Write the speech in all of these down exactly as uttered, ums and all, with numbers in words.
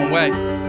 one way.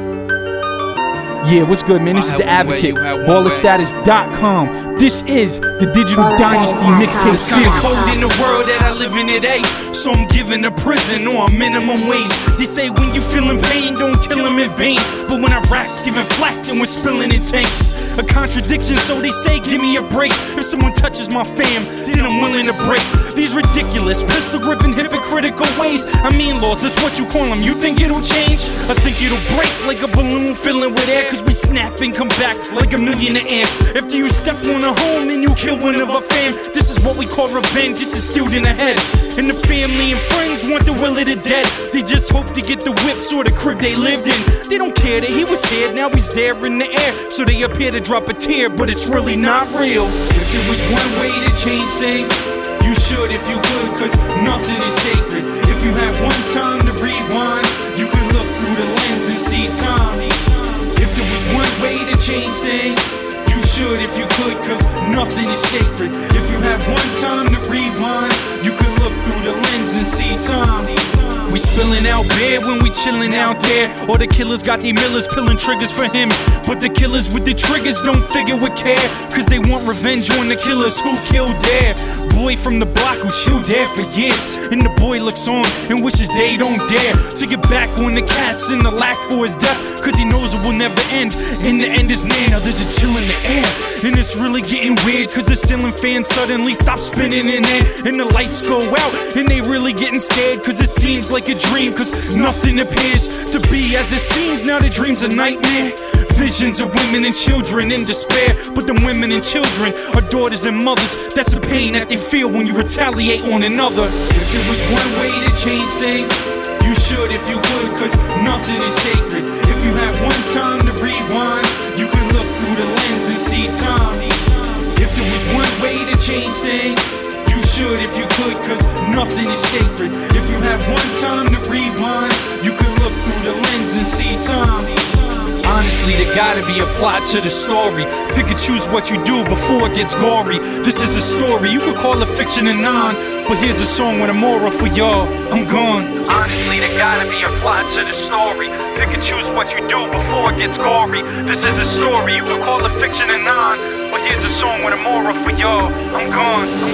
Yeah, what's good, man? This is The Advocate, baller status dot com. This is the Digital Dynasty Mixtape Series. It's cold in the world that I live in today, so I'm giving a prison or a minimum wage. They say when you feeling pain, don't kill him in vain. But when I rap's giving flack, then we're spilling in tanks. A contradiction, so they say give me a break. If someone touches my fam, then I'm willing to break these ridiculous, pistol gripping, hypocritical ways. I mean laws, that's what you call them. You think it'll change? I think it'll break like a balloon filling with air. Cause we snap and come back like a million of ants. After you step on a home and you kill one of our fam, this is what we call revenge. It's instilled in the head. And the family and friends want the will of the dead. They just hope to get the whips or the crib they lived in. They don't care that he was here, now he's there in the air. So they appear to drop a tear, but it's really not real. If there was one way to change things, you should if you could, cause nothing is sacred. If you had one time to rewind, you could look through the lens and see time. If there was one way to change things, you should if you could, cause nothing is sacred. If you had one time to rewind, you could look through the lens and see time. We spilling out beer when we chilling out there. Or the killers got their millers pulling triggers for him. But the killers with the triggers don't figure with care, cause they want revenge on the killers who killed their boy from the block who chilled there for years. And the boy looks on and wishes they don't dare to get back on the cats in the lack for his death, cause he knows it will never end. In the end is near. Now there's a chill in the air, and it's really getting weird, cause the ceiling fan suddenly stops spinning in there, and the lights go out, and they really getting scared, cause it seems like a dream, cause nothing appears to be as it seems. Now the dream's a nightmare. Visions of women and children in despair, but them women and children are daughters and mothers. That's the pain that they feel when you retaliate on another. If there was one way to change things, you should if you could, cause nothing is sacred. If you had one time to rewind, you could look through the lens and see time. If there was one way to change things, you should if you could, cause nothing is sacred. If you had one time to rewind, you could look through the lens and see time. Honestly, there gotta be a plot to the story. Pick and choose what you do before it gets gory. This is a story, you could call it fiction and non, but here's a song with a moral for y'all. I'm gone. Honestly, there gotta be a plot to the story. Pick and choose what you do before it gets gory. This is a story, you could call it fiction and non, but here's a song with a moral for y'all. I'm gone.